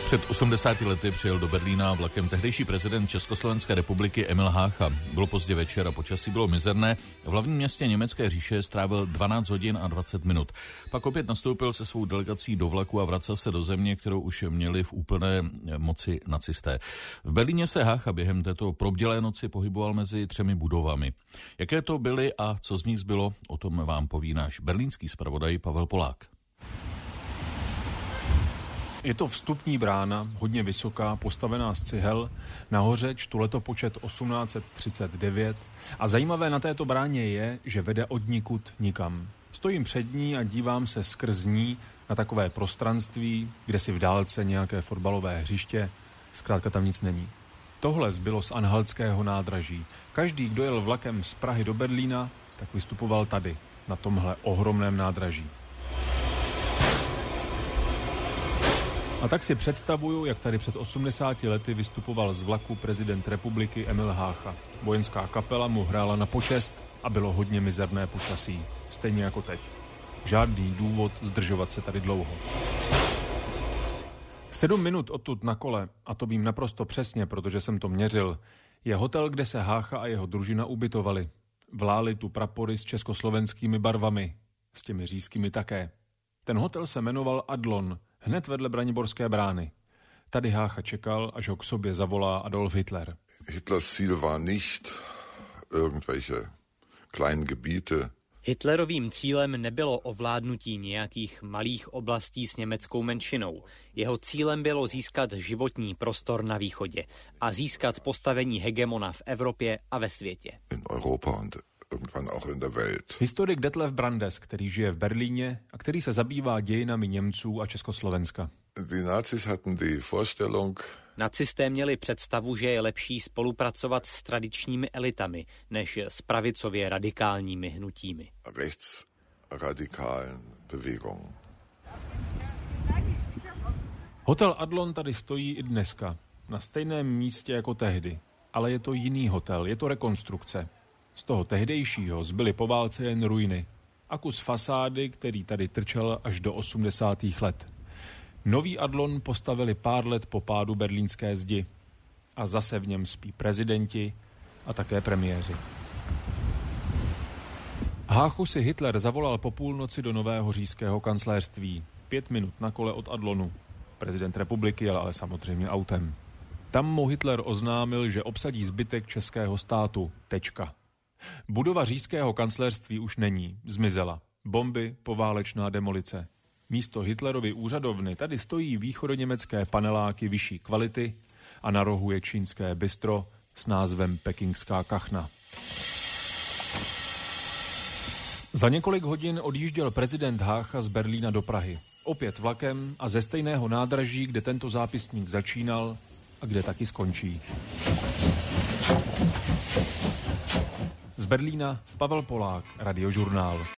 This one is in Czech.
Před 80 lety přijel do Berlína vlakem tehdejší prezident Československé republiky Emil Hácha. Bylo pozdě večer a počasí bylo mizerné. V hlavním městě německé říše strávil 12 hodin a 20 minut. Pak opět nastoupil se svou delegací do vlaku a vracel se do země, kterou už měli v úplné moci nacisté. V Berlíně se Hácha během této probdělé noci pohyboval mezi 3 budovami. Jaké to byly a co z nich zbylo, o tom vám poví náš berlínský zpravodaj Pavel Polák. Je to vstupní brána, hodně vysoká, postavená z cihel. Nahoře čtu letopočet 1839 a zajímavé na této bráně je, že vede odnikud nikam. Stojím před ní a dívám se skrz ní na takové prostranství, kde si v dálce nějaké fotbalové hřiště, zkrátka tam nic není. Tohle zbylo z Anhaltského nádraží. Každý, kdo jel vlakem z Prahy do Berlína, tak vystupoval tady, na tomhle ohromném nádraží. A tak si představuju, jak tady před 80 lety vystupoval z vlaku prezident republiky Emil Hácha. Vojenská kapela mu hrála na počest a bylo hodně mizerné počasí. Stejně jako teď. Žádný důvod zdržovat se tady dlouho. 7 minut odtud na kole, a to vím naprosto přesně, protože jsem to měřil, je hotel, kde se Hácha a jeho družina ubytovali. Vláli tu prapory s československými barvami, s těmi říšskými také. Ten hotel se jmenoval Adlon, hned vedle Braniborské brány. Tady Hácha čekal, až ho k sobě zavolá Adolf Hitler. Hitlers Ziel war nicht irgendwelche kleinen Gebiete. Hitlerovým cílem nebylo ovládnutí nějakých malých oblastí s německou menšinou. Jeho cílem bylo získat životní prostor na východě a získat postavení hegemona v Evropě a ve světě. In Europa und irgendwann auch in der Welt. Historik Detlef Brandes, který žije v Berlíně a který se zabývá dějinami Němců a Československa. Die Nazis hatten die Vorstellung, Nacisté měli představu, že je lepší spolupracovat s tradičními elitami, než s pravicově radikálními hnutími. rechtsradikalen Bewegungen. Hotel Adlon tady stojí i dneska, na stejném místě jako tehdy. Ale je to jiný hotel, je to rekonstrukce. Z toho tehdejšího zbyly po válce jen ruiny a kus fasády, který tady trčel až do 80. let. Nový Adlon postavili pár let po pádu berlínské zdi a zase v něm spí prezidenti a také premiéři. Háchu si Hitler zavolal po půlnoci do nového říšského kancléřství. 5 minut na kole od Adlonu. Prezident republiky jel ale samozřejmě autem. Tam mu Hitler oznámil, že obsadí zbytek českého státu. Tečka. Budova říšského kancléřství už není, zmizela. Bomby, poválečná demolice. Místo Hitlerovy úřadovny tady stojí východoněmecké paneláky vyšší kvality a na rohu je čínské bistro s názvem Pekingská kachna. Za několik hodin odjížděl prezident Hácha z Berlína do Prahy. Opět vlakem a ze stejného nádraží, kde tento zápisník začínal a kde taky skončí. Z Berlína Pavel Polák, Radiožurnál.